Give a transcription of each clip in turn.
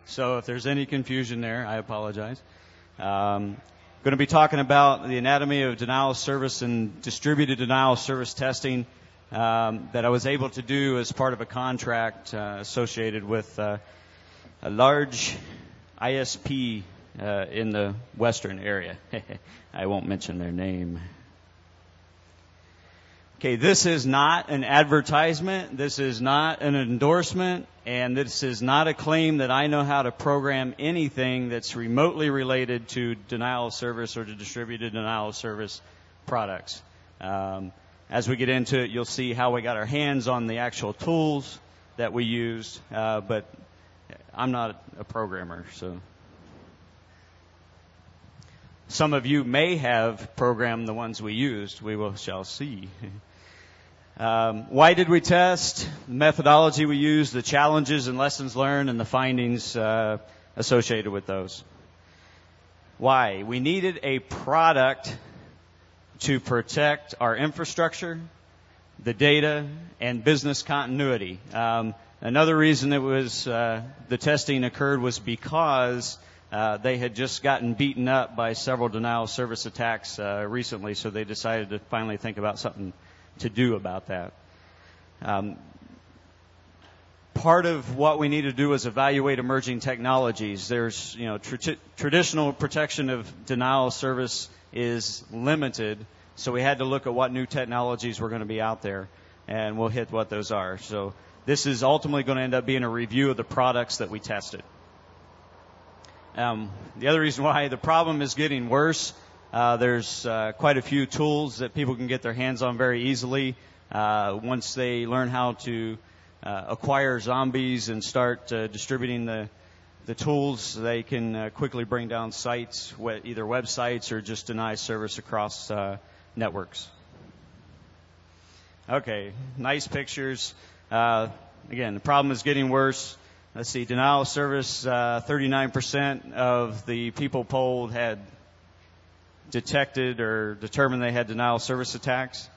So if there's any confusion there, I apologize. Going to be talking about the anatomy of denial of service and distributed denial of service testing that I was able to do as part of a contract associated with a large ISP in the western area. I won't mention their name. Okay, this is not an advertisement, this is not an endorsement, and this is not a claim that I know how to program anything that's remotely related to denial of service or to distributed denial of service products. As we get into it, you'll see how we got our hands on the actual tools that we used, but I'm not a programmer, so. Some of you may have programmed the ones we used. We shall see. Why did we test? The methodology we used, the challenges and lessons learned, and the findings associated with those. Why? We needed a product to protect our infrastructure, the data, and business continuity. Another reason it was the testing occurred was because they had just gotten beaten up by several denial of service attacks recently, so they decided to finally think about something to do about that. Part of what we need to do is evaluate emerging technologies. There's, traditional protection of denial of service is limited, so we had to look at what new technologies were going to be out there, and we'll hit what those are. So this is ultimately going to end up being a review of the products that we tested. The other reason why the problem is getting worse, there's quite a few tools that people can get their hands on very easily. Once they learn how to acquire zombies and start distributing the tools, they can quickly bring down sites, either websites or just deny service across networks. Okay, nice pictures. Again, the problem is getting worse. Let's see, denial of service, 39% of the people polled had detected or determined they had denial of service attacks.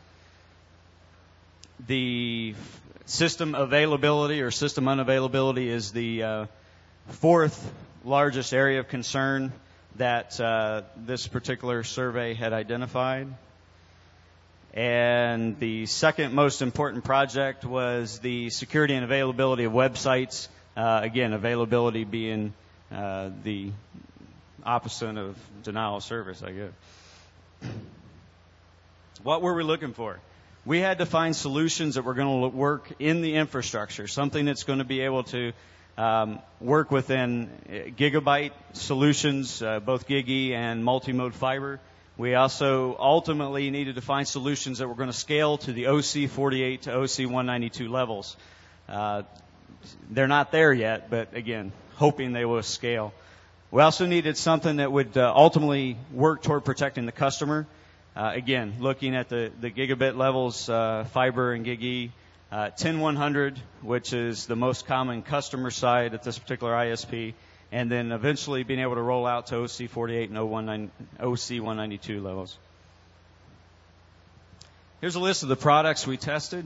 The system availability or system unavailability is the fourth largest area of concern that this particular survey had identified. And the second most important project was the security and availability of websites. Again, availability being the opposite of denial of service, I guess. What were we looking for? We had to find solutions that were going to work in the infrastructure, something that's going to be able to work within gigabyte solutions, both GigE and multimode fiber. We also ultimately needed to find solutions that were going to scale to the OC48 to OC192 levels. They're not there yet, but again, hoping they will scale. We also needed something that would ultimately work toward protecting the customer. Again, looking at the gigabit levels, fiber and GigE, 10100, which is the most common customer side at this particular ISP, and then eventually being able to roll out to OC48 and OC192 levels. Here's a list of the products we tested.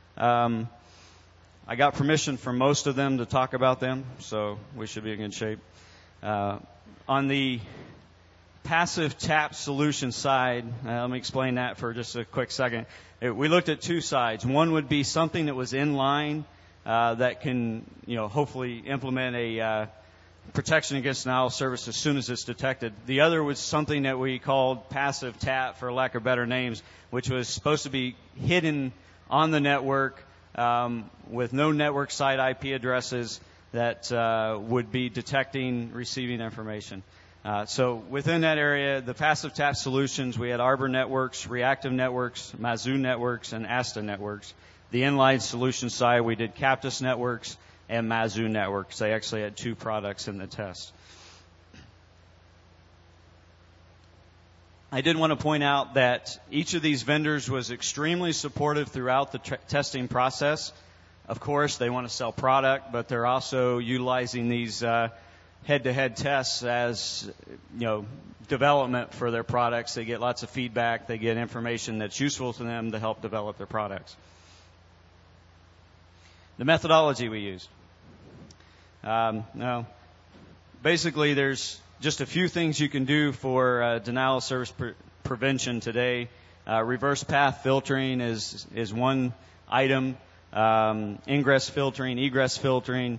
I got permission from most of them to talk about them, so we should be in good shape. On the passive tap solution side, let me explain that for just a quick second. We looked at two sides. One would be something that was in line that can, hopefully implement a protection against denial of service as soon as it's detected. The other was something that we called passive tap, for lack of better names, which was supposed to be hidden on the network with no network site IP addresses that would be detecting receiving information. So within that area, the passive tap solutions, we had Arbor Networks, Reactive Networks, Mazoo Networks, and Asta Networks. The inline solution side, we did Captus Networks and Mazoo Networks. They actually had two products in the test. I did want to point out that each of these vendors was extremely supportive throughout the testing process. Of course, they want to sell product, but they're also utilizing these head-to-head tests as, development for their products. They get lots of feedback. They get information that's useful to them to help develop their products. The methodology we used. basically, there's just a few things you can do for denial of service prevention today. Reverse path filtering is one item. Ingress filtering, egress filtering,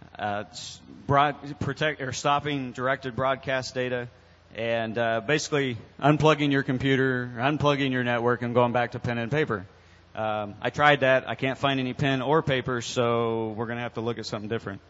stopping directed broadcast data, and basically unplugging your computer, unplugging your network, and going back to pen and paper. I tried that. I can't find any pen or paper, so we're going to have to look at something different.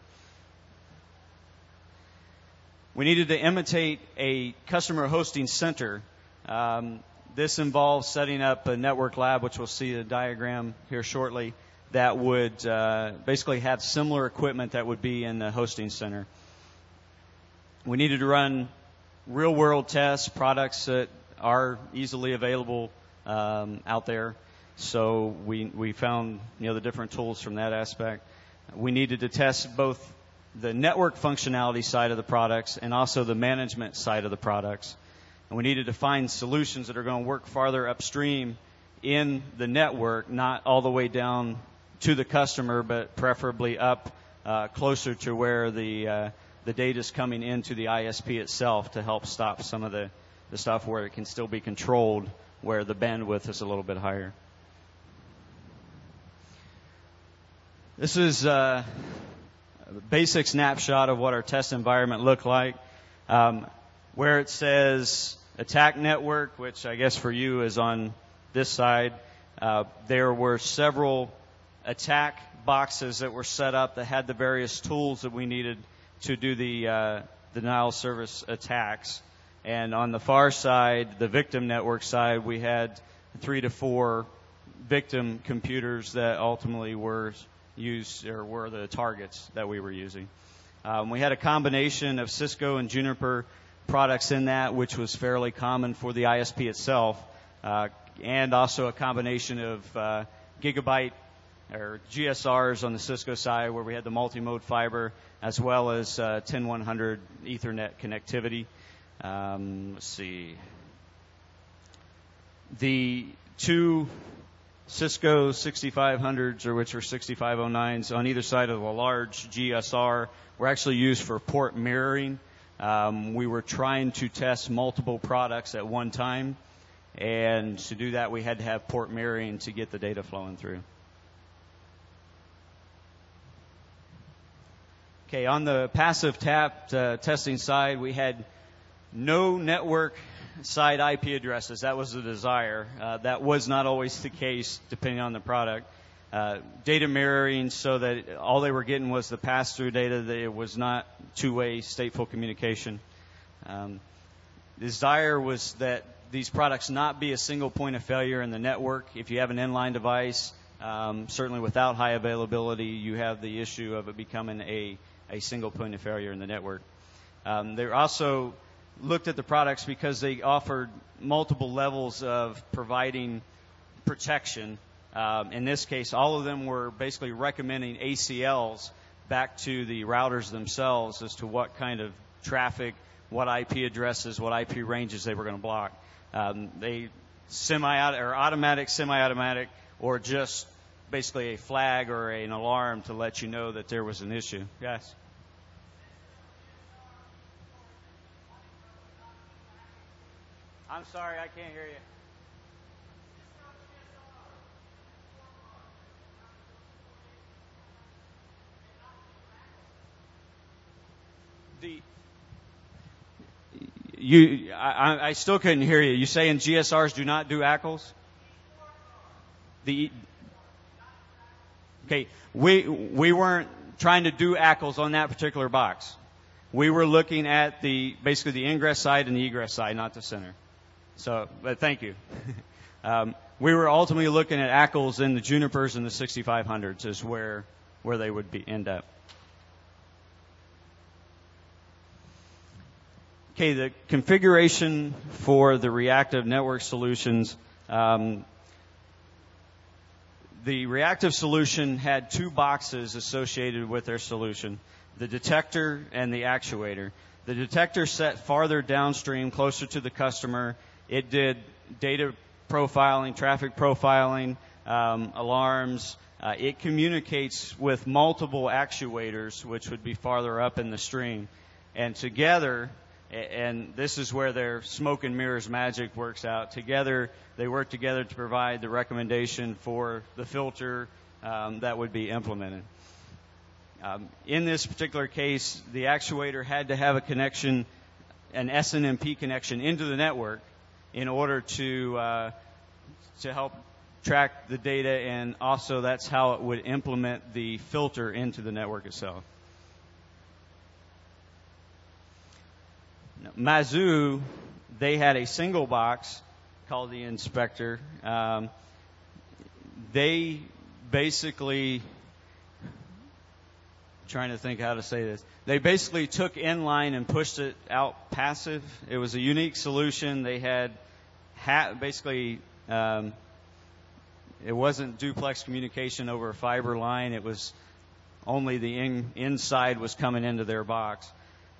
We needed to imitate a customer hosting center. This involves setting up a network lab, which we'll see a diagram here shortly, that would basically have similar equipment that would be in the hosting center. We needed to run real-world tests, products that are easily available out there. So we found the different tools from that aspect. We needed to test both the network functionality side of the products and also the management side of the products. And we needed to find solutions that are going to work farther upstream in the network, not all the way down to the customer, but preferably up closer to where the data is coming into the ISP itself to help stop some of the stuff where it can still be controlled, where the bandwidth is a little bit higher. This is a basic snapshot of what our test environment looked like. Where it says attack network, which I guess for you is on this side, there were several attack boxes that were set up that had the various tools that we needed to do the denial of service attacks. And on the far side, the victim network side, we had 3 to 4 victim computers that ultimately were used or were the targets that we were using. We had a combination of Cisco and Juniper products in that, which was fairly common for the ISP itself, and also a combination of gigabyte or GSRs on the Cisco side, where we had the multi-mode fiber, as well as 10100 Ethernet connectivity. Let's see. The two Cisco 6500s, or which are 6509s, on either side of a large GSR, were actually used for port mirroring. We were trying to test multiple products at one time, and to do that, we had to have port mirroring to get the data flowing through. Okay, on the passive tap testing side, we had no network side IP addresses. That was the desire. That was not always the case, depending on the product. Data mirroring, so that all they were getting was the pass-through data, that it was not two-way stateful communication. The desire was that these products not be a single point of failure in the network. If you have an inline device, certainly without high availability, you have the issue of it becoming a single point of failure in the network. They also looked at the products because they offered multiple levels of providing protection. In this case, all of them were basically recommending ACLs back to the routers themselves as to what kind of traffic, what IP addresses, what IP ranges they were going to block. They automatic, semi-automatic, or just basically a flag or an alarm to let you know that there was an issue. Yes? I'm sorry, I can't hear you. I still couldn't hear you. You saying GSRs do not do ACLs? Okay, we weren't trying to do ACLs on that particular box. We were looking at basically the ingress side and the egress side, not the center. So, but thank you. We were ultimately looking at ACLs in the Junipers and the 6500s is where they would end up. Okay, the configuration for the reactive network solutions. The reactive solution had 2 boxes associated with their solution, the detector and the actuator. The detector set farther downstream, closer to the customer. It did data profiling, traffic profiling, alarms. It communicates with multiple actuators, which would be farther up in the stream. And together, and this is where their smoke and mirrors magic works out. Together, they work together to provide the recommendation for the filter that would be implemented. In this particular case, the actuator had to have a connection, an SNMP connection into the network in order to help track the data, and also that's how it would implement the filter into the network itself. Mazoo, they had a single box called the inspector. They basically, trying to think how to say this, they basically took inline and pushed it out passive. It was a unique solution. They had basically, it wasn't duplex communication over a fiber line. It was only the inside was coming into their box.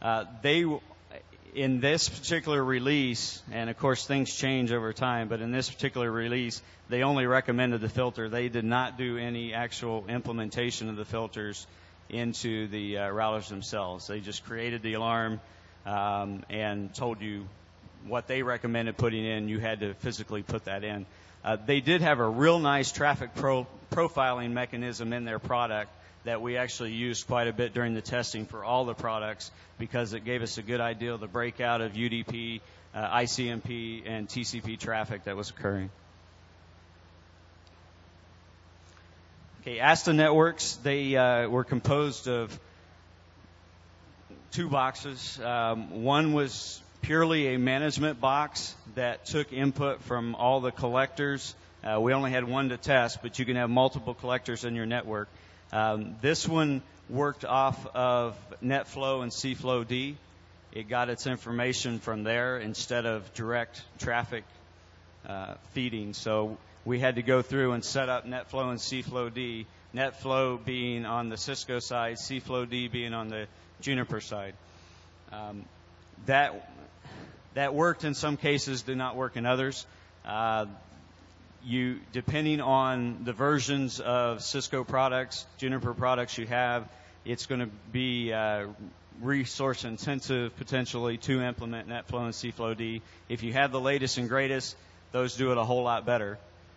In this particular release, and of course things change over time, but in this particular release, they only recommended the filter. They did not do any actual implementation of the filters into the routers themselves. They just created the alarm and told you what they recommended putting in. You had to physically put that in. They did have a real nice traffic profiling mechanism in their product that we actually used quite a bit during the testing for all the products, because it gave us a good idea of the breakout of UDP, ICMP, and TCP traffic that was occurring. Okay, ASTA networks, they were composed of two boxes. One was purely a management box that took input from all the collectors. We only had one to test, but you can have multiple collectors in your network. This one worked off of NetFlow and CFlow-D. It got its information from there instead of direct traffic feeding. So we had to go through and set up NetFlow and CFlow-D, NetFlow being on the Cisco side, CFlow-D being on the Juniper side. That worked in some cases, did not work in others. Depending on the versions of Cisco products, Juniper products you have, it's going to be resource intensive potentially to implement NetFlow and CFlow-D. If you have the latest and greatest, those do it a whole lot better.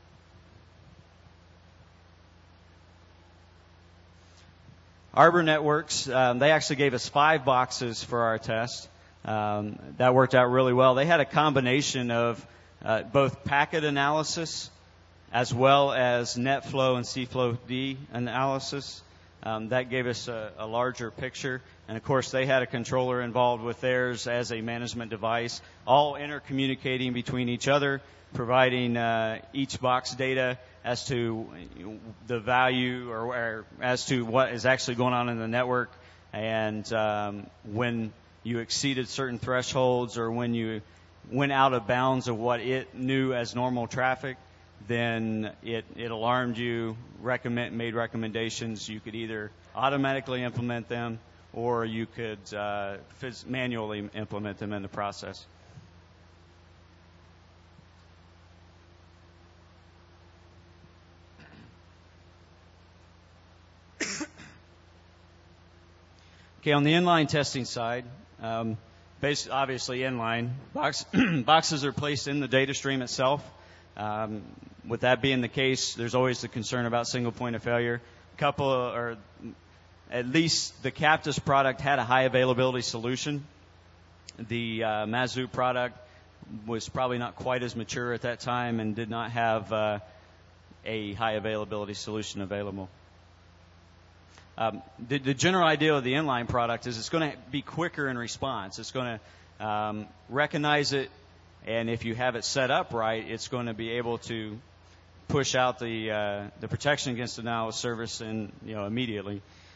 Arbor Networks, they actually gave us 5 boxes for our test. That worked out really well. They had a combination of both packet analysis as well as NetFlow and CFlow-D analysis. That gave us a larger picture. And, of course, they had a controller involved with theirs as a management device, all intercommunicating between each other, providing each box data as to the value or as to what is actually going on in the network, and when you exceeded certain thresholds or when you went out of bounds of what it knew as normal traffic, then it alarmed you, made recommendations. You could either automatically implement them or you could manually implement them in the process. Okay, on the inline testing side, obviously inline, boxes are placed in the data stream itself. With that being the case, there's always the concern about single point of failure. At least the Captus product had a high availability solution. The Mazoo product was probably not quite as mature at that time and did not have a high availability solution available. The general idea of the inline product is it's going to be quicker in response. It's going to recognize it, and if you have it set up right, it's going to be able to push out the protection against denial of service immediately.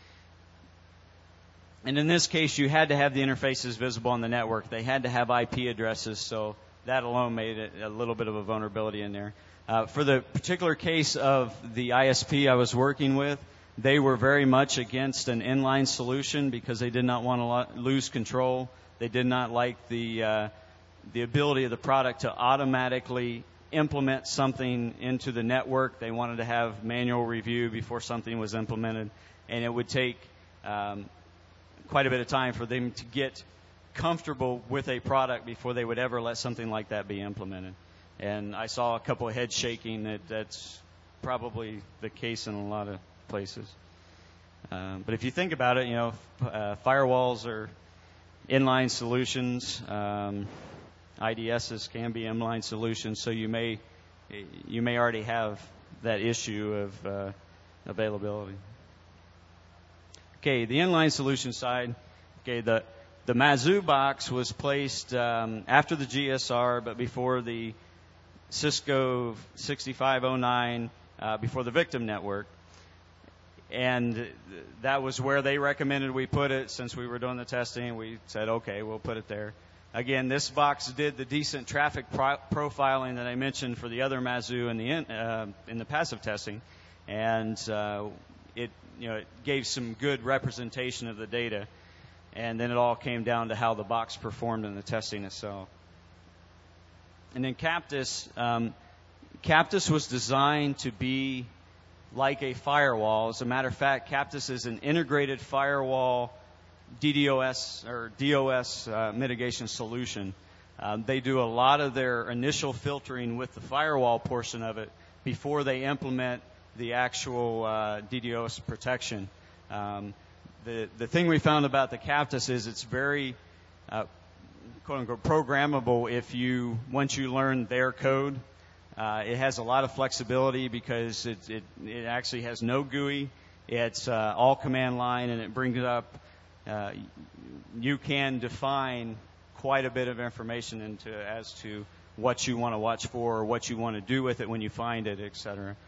And in this case, you had to have the interfaces visible on the network. They had to have IP addresses, so that alone made it a little bit of a vulnerability in there. For the particular case of the ISP I was working with, they were very much against an inline solution because they did not want to lose control. They did not like the ability of the product to automatically implement something into the network. They wanted to have manual review before something was implemented, and it would take quite a bit of time for them to get comfortable with a product before they would ever let something like that be implemented. And I saw a couple of heads shaking that's probably the case in a lot of places. But if you think about it, firewalls are inline solutions. IDSs can be inline solutions, so you may already have that issue of availability. Okay, the inline solution side. Okay, the Mazoo box was placed after the GSR, but before the Cisco 6509, before the victim network. And that was where they recommended we put it. Since we were doing the testing, we said, okay, we'll put it there. Again, this box did the decent traffic profiling that I mentioned for the other Mazoo in the passive testing, and it gave some good representation of the data. And then it all came down to how the box performed in the testing itself. And then Captus was designed to be like a firewall. As a matter of fact, Captus is an integrated firewall DDoS or DOS mitigation solution. They do a lot of their initial filtering with the firewall portion of it before they implement the actual DDoS protection. The thing we found about the Captus is it's very quote unquote programmable once you learn their code. It has a lot of flexibility because it actually has no GUI. It's all command line, and it brings up you can define quite a bit of information as to what you want to watch for, or what you want to do with it when you find it, etc.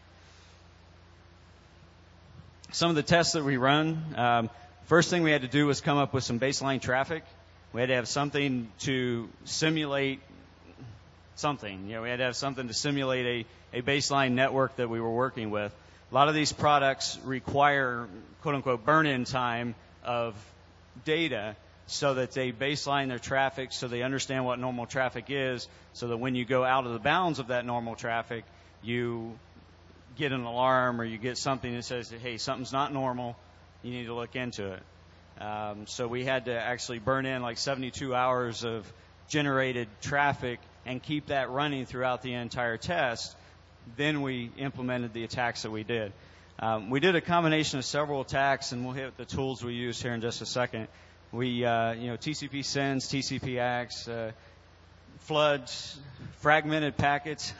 Some of the tests that we run, first thing we had to do was come up with some baseline traffic. We had to have something to simulate something. We had to have something to simulate a baseline network that we were working with. A lot of these products require, quote unquote, burn-in time of data so that they baseline their traffic, so they understand what normal traffic is, so that when you go out of the bounds of that normal traffic, you get an alarm or you get something that says, hey, something's not normal, you need to look into it. So we had to actually burn in like 72 hours of generated traffic and keep that running throughout the entire test. Then we implemented the attacks that we did. We did a combination of several attacks, and we'll hit the tools we used here in just a second. We, TCP sends, TCP acts, floods, fragmented packets,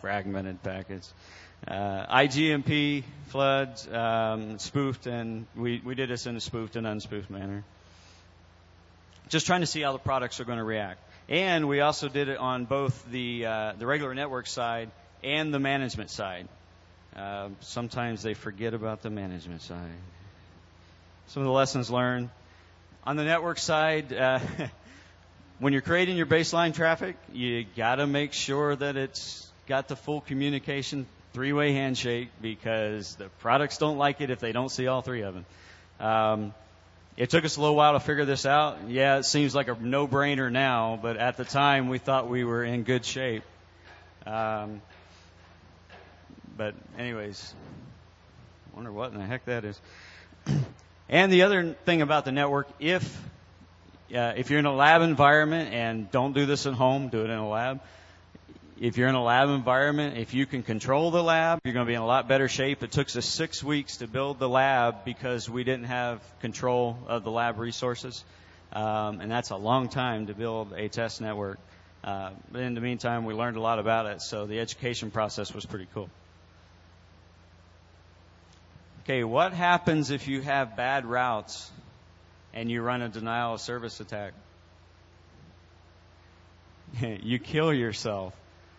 IGMP, floods, spoofed, and we did this in a spoofed and unspoofed manner. Just trying to see how the products are going to react. And we also did it on both the regular network side and the management side. Sometimes they forget about the management side. Some of the lessons learned. On the network side, when you're creating your baseline traffic, you got to make sure that it's got the full communication, three-way handshake, because the products don't like it if they don't see all three of them. It took us a little while to figure this out. Yeah, it seems like a no-brainer now, but at the time we thought we were in good shape. But anyways, I wonder what in the heck that is. And the other thing about the network, if you're in a lab environment, and don't do this at home, do it in a lab. If you're in a lab environment, if you can control the lab, you're going to be in a lot better shape. It took us 6 weeks to build the lab because we didn't have control of the lab resources. And that's a long time to build a test network. But in the meantime, we learned a lot about it, so the education process was pretty cool. Okay, what happens if you have bad routes and you run a denial of service attack? You kill yourself.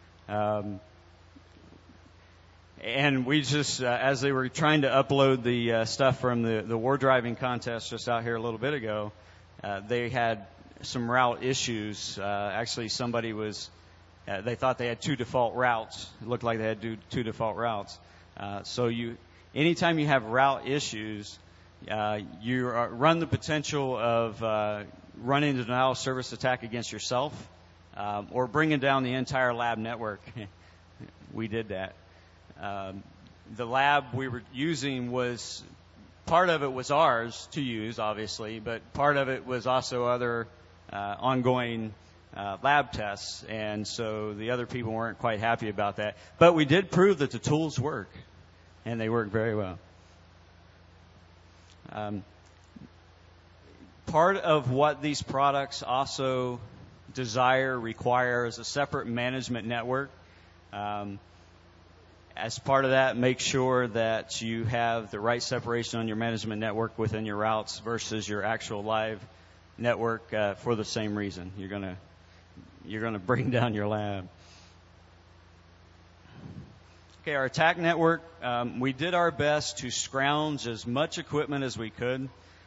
And we just, as they were trying to upload the stuff from the war driving contest just out here a little bit ago, they had some route issues. Actually, somebody they thought they had two default routes. It looked like they had two default routes. Anytime you have route issues, you run the potential of running the denial of service attack against yourself, or bringing down the entire lab network. We did that. The lab we were using was part of it was ours to use, obviously, but part of it was also other ongoing lab tests, and so the other people weren't quite happy about that. But we did prove that the tools work, and they work very well. Part of what these products also require is a separate management network. As part of that, make sure that you have the right separation on your management network within your routes versus your actual live network for the same reason. You're gonna bring down your lab. Okay, our attack network, we did our best to scrounge as much equipment as we could.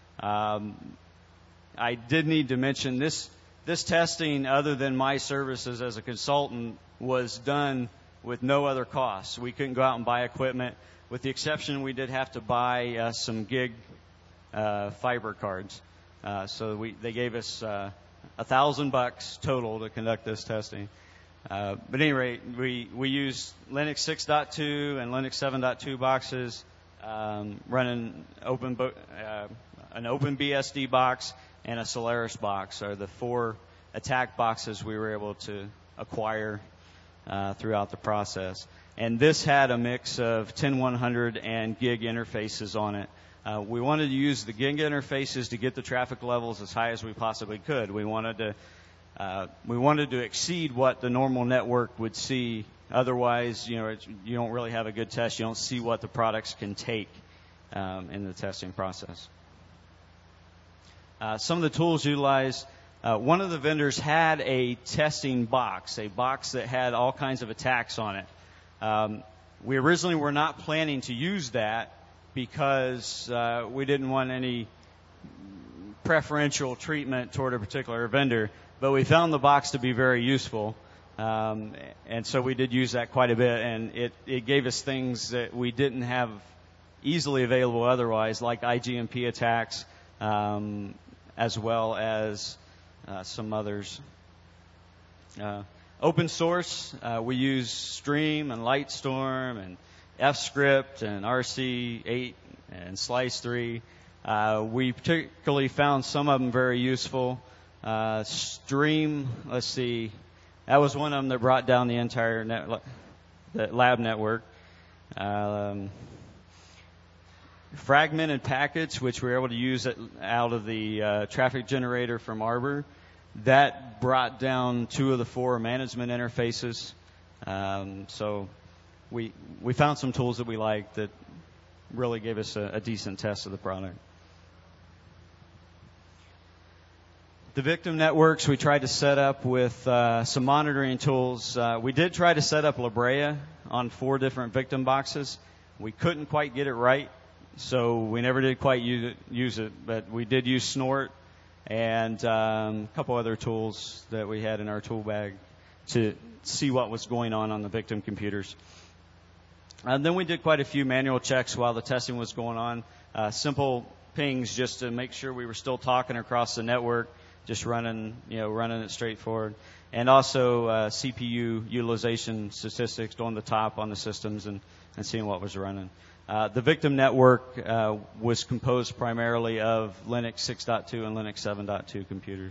I did need to mention this testing, other than my services as a consultant, was done with no other costs. We couldn't go out and buy equipment. With the exception, we did have to buy some gig fiber cards. So they gave us $1,000 total to conduct this testing. But at any rate, we used Linux 6.2 and Linux 7.2 boxes, running an OpenBSD box and a Solaris box are the 4 attack boxes we were able to acquire throughout the process. And this had a mix of 10100 and gig interfaces on it. We wanted to use the gig interfaces to get the traffic levels as high as we possibly could. We wanted to exceed what the normal network would see. Otherwise, you don't really have a good test. You don't see what the products can take in the testing process. Some of the tools utilized. One of the vendors had a testing box, a box that had all kinds of attacks on it. We originally were not planning to use that because we didn't want any preferential treatment toward a particular vendor, but we found the box to be very useful, and so we did use that quite a bit, and it gave us things that we didn't have easily available otherwise, like IGMP attacks, as well as some others. Open source, we use Stream and Lightstorm and FScript and RC8 and Slice3. We particularly found some of them very useful. Stream, let's see, that was one of them that brought down the entire lab network. Fragmented packets, which we were able to use out of the traffic generator from Arbor, that brought down 2 of the 4 management interfaces. So we found some tools that we liked that really gave us a decent test of the product. The victim networks we tried to set up with some monitoring tools. We did try to set up La Brea on 4 different victim boxes. We couldn't quite get it right, so we never did quite use it, but we did use Snort and a couple other tools that we had in our tool bag to see what was going on the victim computers. And then we did quite a few manual checks while the testing was going on, simple pings just to make sure we were still talking across the network, just running it straightforward. And also CPU utilization statistics on the top on the systems and seeing what was running. The victim network was composed primarily of Linux 6.2 and Linux 7.2 computers.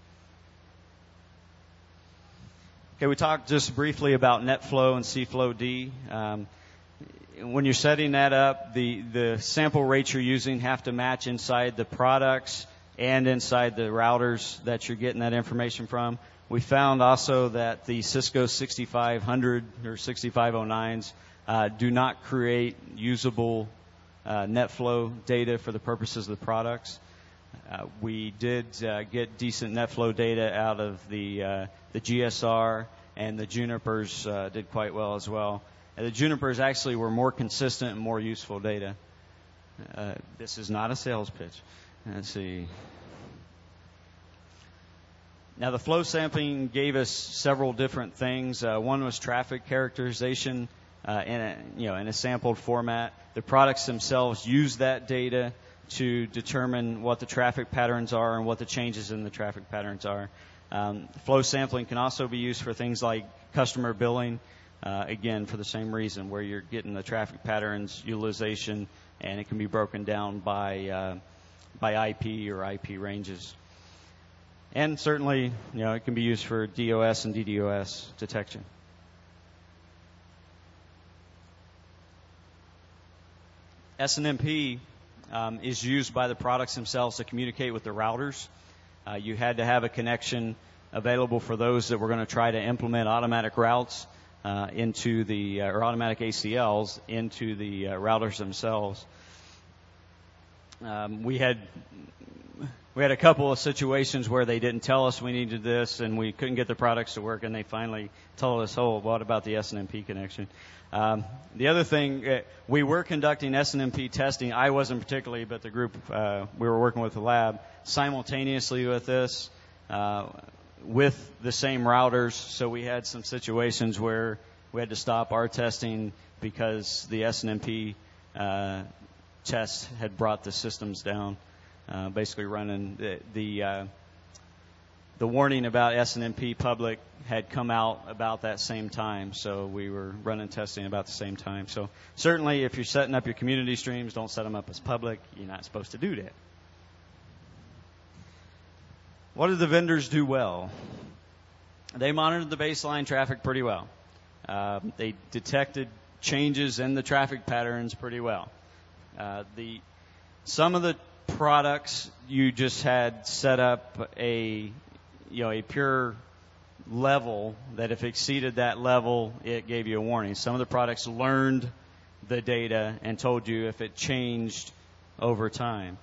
Okay, we talked just briefly about NetFlow and CFlow-D. When you're setting that up, the sample rates you're using have to match inside the products and inside the routers that you're getting that information from. We found also that the Cisco 6500 or 6509s do not create usable NetFlow data for the purposes of the products. We did get decent NetFlow data out of the GSR, and the Junipers did quite well as well. And the Junipers actually were more consistent and more useful data. This is not a sales pitch. Let's see. Now, the flow sampling gave us several different things. One was traffic characterization in a sampled format. The products themselves use that data to determine what the traffic patterns are and what the changes in the traffic patterns are. Flow sampling can also be used for things like customer billing, again, for the same reason, where you're getting the traffic patterns, utilization, and it can be broken down by IP or IP ranges. And certainly, it can be used for DOS and DDoS detection. SNMP is used by the products themselves to communicate with the routers. You had to have a connection available for those that were going to try to implement automatic routes into the or automatic ACLs into the routers themselves. We had a couple of situations where they didn't tell us we needed this, and we couldn't get the products to work, and they finally told us, "Oh, what about the SNMP connection?" The other thing, we were conducting SNMP testing. I wasn't particularly, but the group we were working with the lab simultaneously with this, with the same routers. So we had some situations where we had to stop our testing because the SNMP test had brought the systems down. Basically running the warning about SNMP public had come out about that same time, so we were running testing about the same time. So certainly if you're setting up your community streams, don't set them up as public. You're not supposed to do that. What did the vendors do well? They monitored the baseline traffic pretty well. They detected changes in the traffic patterns pretty well. Some of the products you just had set up a pure level that if it exceeded that level, it gave you a warning. Some of the products learned the data and told you if it changed over time.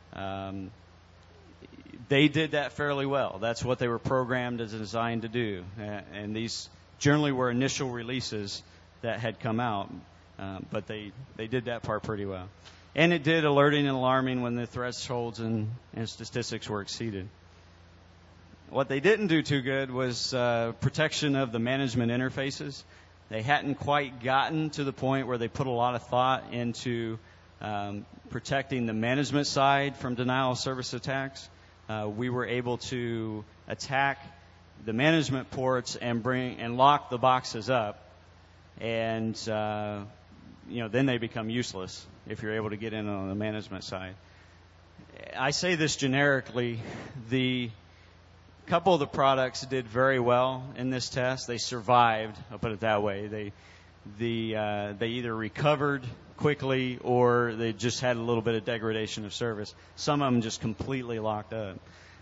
They did that fairly well. That's what they were programmed and designed to do. And these generally were initial releases that had come out, but they did that part pretty well. And it did alerting and alarming when the thresholds and statistics were exceeded. What they didn't do too good was protection of the management interfaces. They hadn't quite gotten to the point where they put a lot of thought into protecting the management side from denial of service attacks. We were able to attack the management ports and lock the boxes up, and then they become useless if you're able to get in on the management side. I say this generically. The couple of the products did very well in this test. They survived. I'll put it that way. They either recovered quickly or they just had a little bit of degradation of service. Some of them just completely locked up.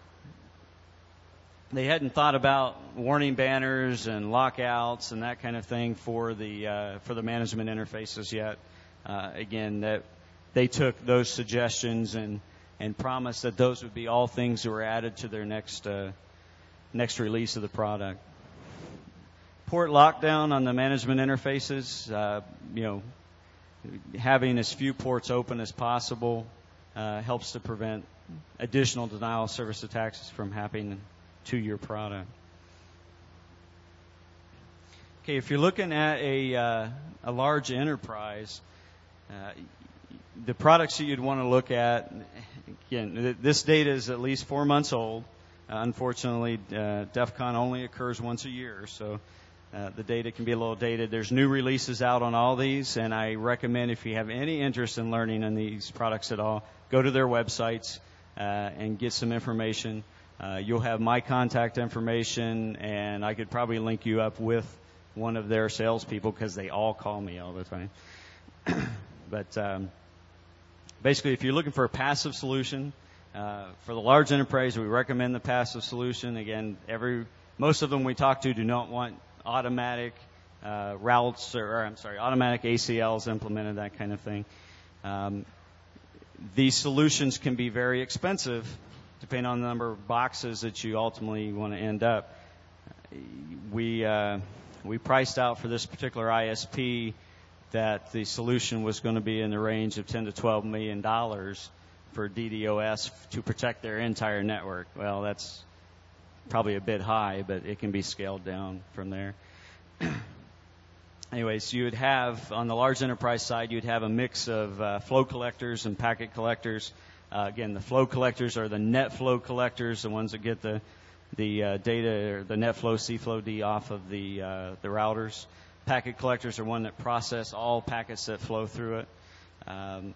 They hadn't thought about warning banners and lockouts and that kind of thing for the management interfaces yet. Again, that they took those suggestions and promised that those would be all things that were added to their next release of the product. Port lockdown on the management interfaces. Having as few ports open as possible helps to prevent additional denial of service attacks from happening to your product. Okay, if you're looking at a large enterprise, the products that you'd want to look at, again, this data is at least 4 months old. Unfortunately, DEF CON only occurs once a year, so the data can be a little dated. There's new releases out on all these, and I recommend if you have any interest in learning on these products at all, go to their websites and get some information. You'll have my contact information, and I could probably link you up with one of their salespeople because they all call me all the time. But basically, if you're looking for a passive solution, for the large enterprise, we recommend the passive solution. Again, most of them we talk to do not want automatic routes automatic ACLs implemented, that kind of thing. These solutions can be very expensive depending on the number of boxes that you ultimately want to end up. We priced out for this particular ISP that the solution was going to be in the range of $10 to $12 million for DDoS to protect their entire network. Well, that's probably a bit high, but it can be scaled down from there. Anyways, you would have, on the large enterprise side, you'd have a mix of flow collectors and packet collectors. Again, the flow collectors are the net flow collectors, the ones that get the data, or the net flow CFlow-D off of the routers. Packet collectors are one that process all packets that flow through it.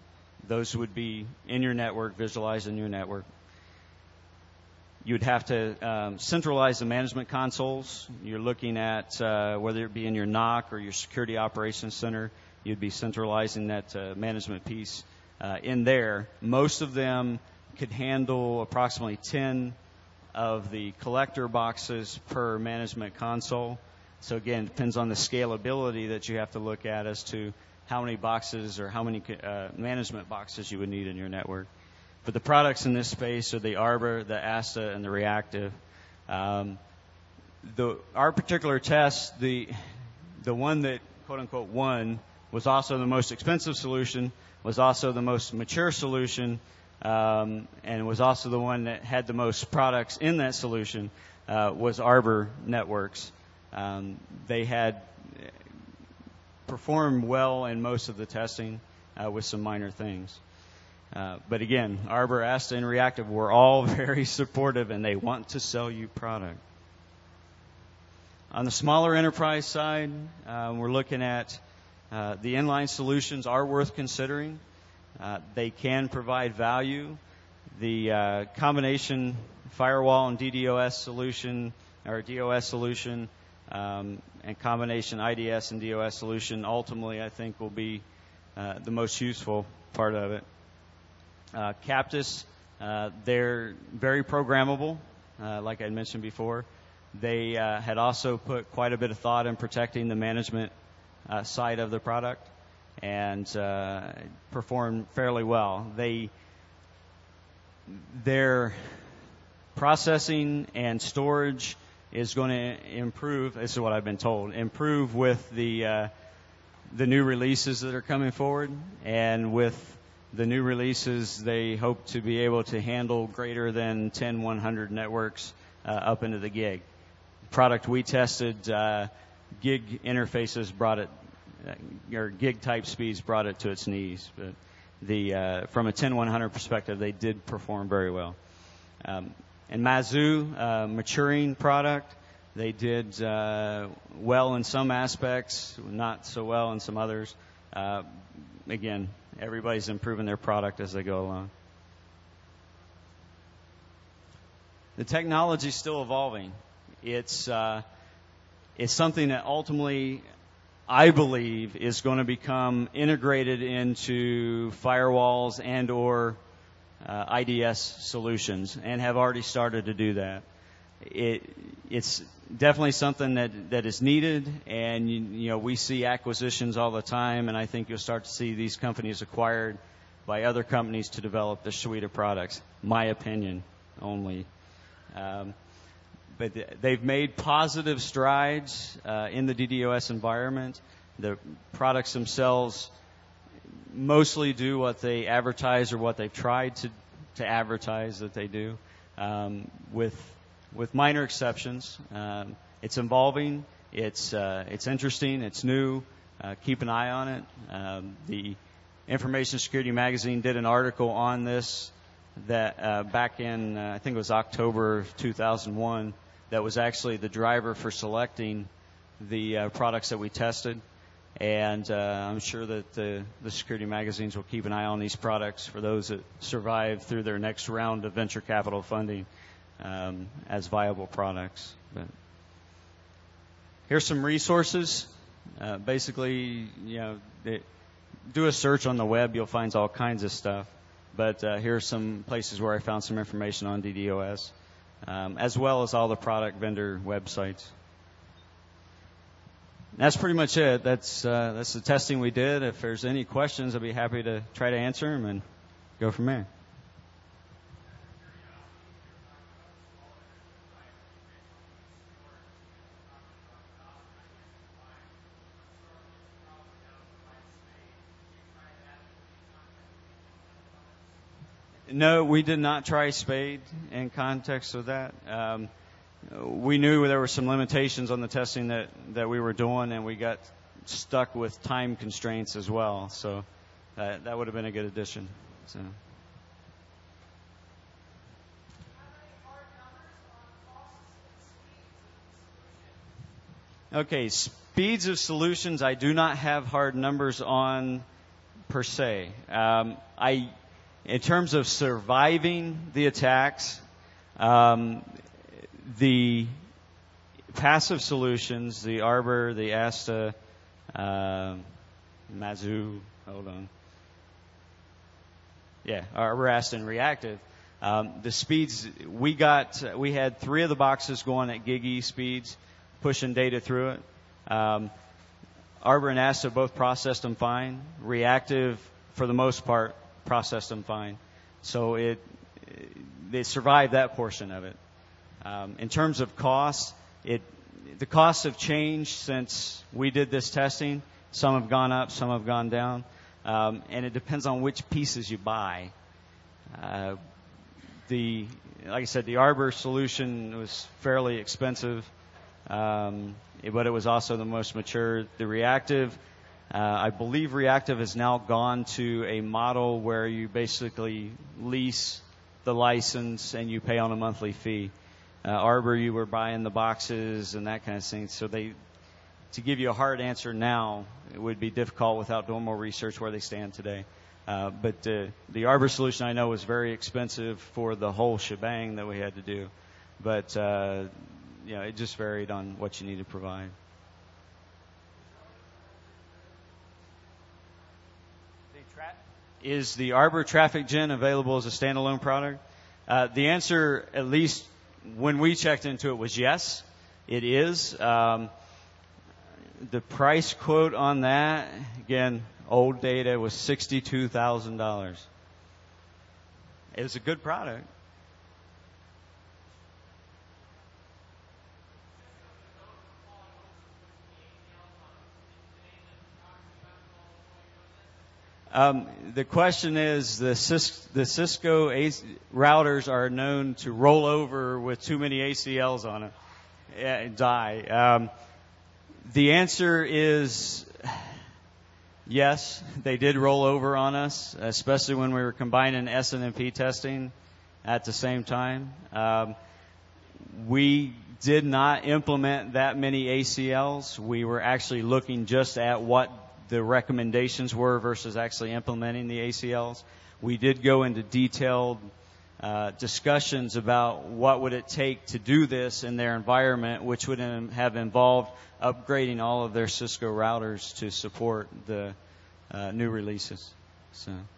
Those would be in your network, visualized in your network. You'd have to centralize the management consoles. You're looking at whether it be in your NOC or your Security Operations Center, you'd be centralizing that management piece in there. Most of them could handle approximately 10 of the collector boxes per management console. So again, it depends on the scalability that you have to look at as to how many boxes or how many management boxes you would need in your network. But the products in this space are the Arbor, the ASTA, and the Reactive. Our particular test, the one that quote unquote won, was also the most expensive solution, was also the most mature solution, and was also the one that had the most products in that solution, was Arbor Networks. They had performed well in most of the testing with some minor things. But again, Arbor, ASTA, and Reactive were all very supportive, and they want to sell you product. On the smaller enterprise side, we're looking at the inline solutions are worth considering. They can provide value. The combination firewall and DDoS solution, or DOS solution, and combination IDS and DOS solution, ultimately, I think, will be the most useful part of it. Captus, they're very programmable, like I mentioned before. They had also put quite a bit of thought in protecting the management side of the product and performed fairly well. Their processing and storage is going to improve. This is what I've been told. Improve with the new releases that are coming forward, and with the new releases, they hope to be able to handle greater than 10/100 networks up into the gig. The product we tested, gig interfaces brought it, or gig type speeds brought it to its knees. But from a 10/100 perspective, they did perform very well. And Mazu, maturing product, they did well in some aspects, not so well in some others. Again, everybody's improving their product as they go along. The technology is still evolving. It's something that ultimately, I believe, is going to become integrated into firewalls and or IDS solutions, and have already started to do that. It's definitely something that is needed, and you know, we see acquisitions all the time, and I think you'll start to see these companies acquired by other companies to develop the suite of products. My opinion only. But they've made positive strides in the DDoS environment. The products themselves mostly do what they advertise or what they've tried to advertise that they do, with minor exceptions. It's evolving. It's interesting. It's new. Keep an eye on it. The Information Security Magazine did an article on this that back in I think it was October of 2001. That was actually the driver for selecting the products that we tested. And I'm sure that the security magazines will keep an eye on these products for those that survive through their next round of venture capital funding as viable products. But here's some resources. Basically, you know, do a search on the web. You'll find all kinds of stuff. But here are some places where I found some information on DDoS, as well as all the product vendor websites. That's pretty much it. That's the testing we did. If there's any questions, I'd be happy to try to answer them and go from there. No, we did not try Spade in context of that. We knew there were some limitations on the testing that we were doing, and we got stuck with time constraints as well. So that would have been a good addition. So. Okay, speeds of solutions, I do not have hard numbers on per se. In terms of surviving the attacks, the passive solutions, the Arbor, the Asta, Mazu, hold on. Yeah, Arbor, Asta, and Reactive. The speeds we had 3 of the boxes going at gig-E speeds, pushing data through it. Arbor and Asta both processed them fine. Reactive, for the most part, processed them fine. So they survived that portion of it. In terms of costs, the costs have changed since we did this testing. Some have gone up, some have gone down, and it depends on which pieces you buy. Like I said, the Arbor solution was fairly expensive, but it was also the most mature. The Reactive, I believe Reactive has now gone to a model where you basically lease the license and you pay on a monthly fee. Arbor, you were buying the boxes and that kind of thing. So to give you a hard answer now, it would be difficult without doing more research where they stand today. But the Arbor solution I know was very expensive for the whole shebang that we had to do. But it just varied on what you need to provide. Is the Arbor Traffic Gen available as a standalone product? The answer, at least when we checked into it, was yes, it is. The price quote on that, again, old data, was $62,000. It was a good product. The question is, the Cisco routers are known to roll over with too many ACLs on it and die. The answer is yes, they did roll over on us, especially when we were combining SNMP testing at the same time. We did not implement that many ACLs. We were actually looking just at what the recommendations were versus actually implementing the ACLs. We did go into detailed discussions about what would it take to do this in their environment, which would have involved upgrading all of their Cisco routers to support the new releases. So.